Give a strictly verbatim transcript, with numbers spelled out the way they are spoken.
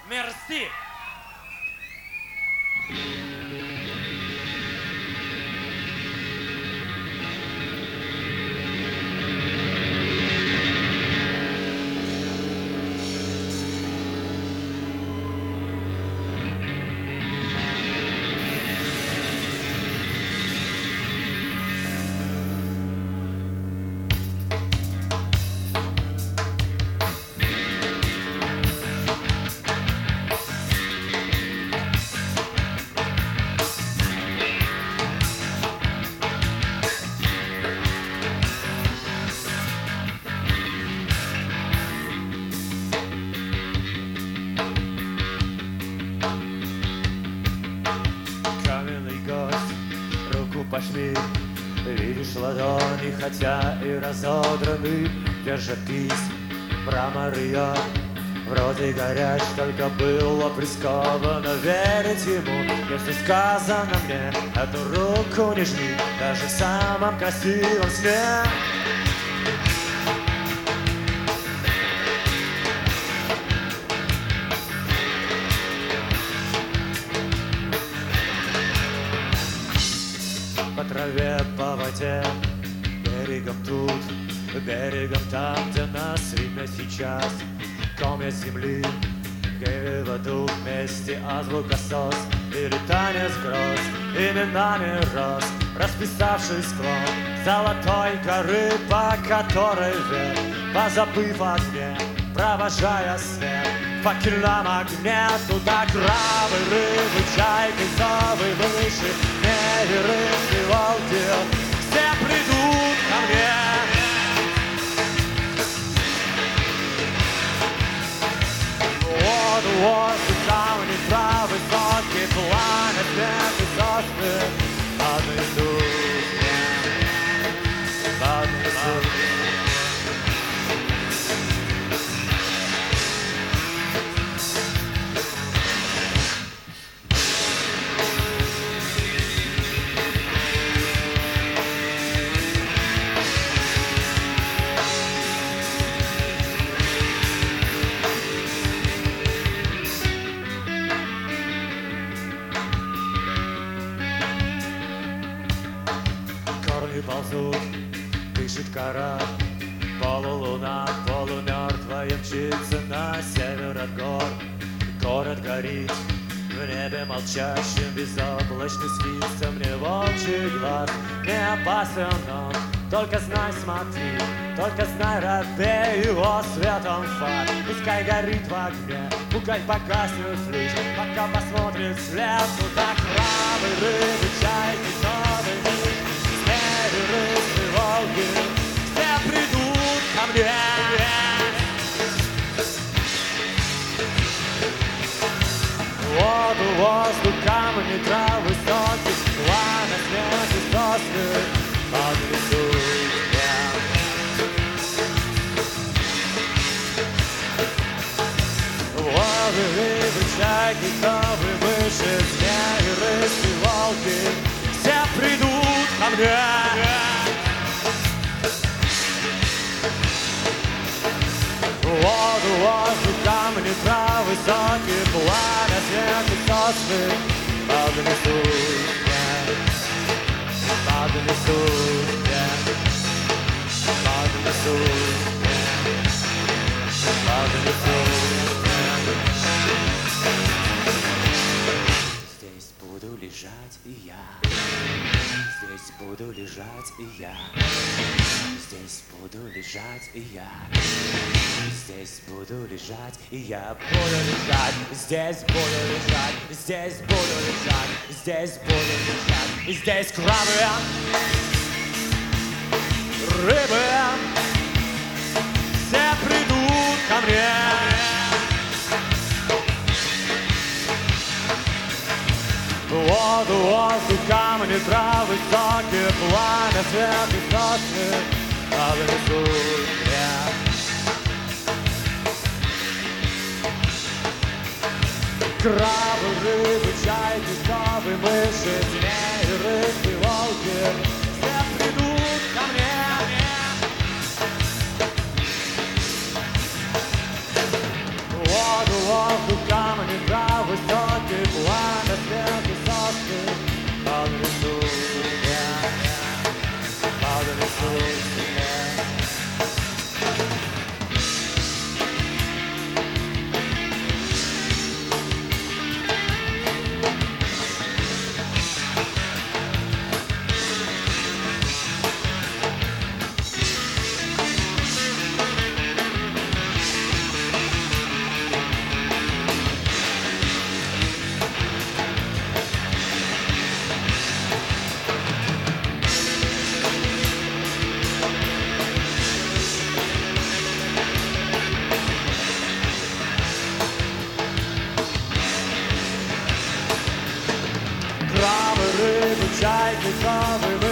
Мерси! Пошли, видишь ладони, хотя и разодраны, держат кисть, мрамор ее вроде горяч, только было прискованно верить ему. Если сказано мне, эту руку не жми, даже в самом красивом сне. По траве, по воде, берегом тут, берегом там, где нас видно сейчас. Комья земли, геви в аду, вместе азбука сос или танец гроз, именами роз, расписавшись склон золотой горы, по которой вверх, позабыв о огне, провожая свет. В факельном огне туда крабы, рыбы, чайки, совы, мыши, неверы и волки, все придут ко мне. Воду, воздух, камни, травы, высокий пламя, свет и сосны поднесут мне, поднесут. Ползут, дышит кора, полулуна, полумертвая мчится на север от гор. Город горит, в небе молчащим, безоблачный снится мне волчий глаз. Не опасен он, только знай, смотри, только знай, разбей его светом фар. Пускай горит в огне, пускай погаснет лишь, пока посмотрит вслед. Туда крабы, рыбы, чайки, совы, мыши, рыбы, волки, все придут ко мне. Воду, воздух, камни, травы, солнце, пламя, свет и сосны поднесут меня. Воды, рыбы, чайки, совы, мыши, змеи, рыбы, волки, все придут ко мне. Воду, воздух, камни, травы, высокие пламя, свет и сосны поднесут мне, поднесут мне, поднесут мне, поднесут мне. Здесь буду лежать и я, здесь буду лежать и я, здесь буду лежать и я, здесь буду лежать и я буду лежать, здесь буду лежать, здесь буду лежать, здесь буду лежать, и здесь крабы, рыбы, все придут ко мне. Воду, воздух, камни, травы, высокие пламя, свет и сосны поднесут мне. Крабы, рыбы, чайки, совы, мыши, змеи, рыбы, волки, все придут ко мне. Воду, воздух, камни, встречает легко,